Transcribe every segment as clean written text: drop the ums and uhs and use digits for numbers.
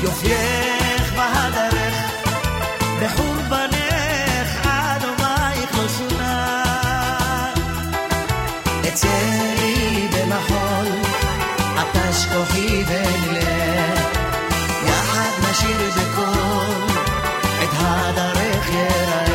יופייך בהדרך בחורבנך עד אומייך לא שונה אצלי במחול אתה שכוחי ונלך יחד נשיר בקול את הדרך יראה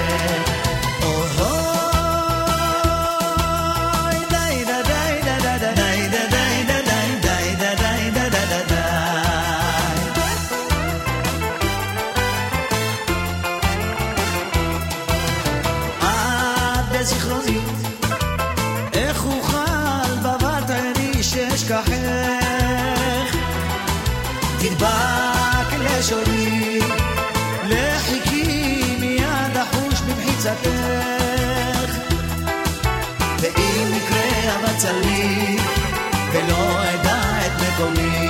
תדבק לשורי לחיקי מיד החוש במחיצתך ואם יקרה הבצע לי ולא אדע את מקומי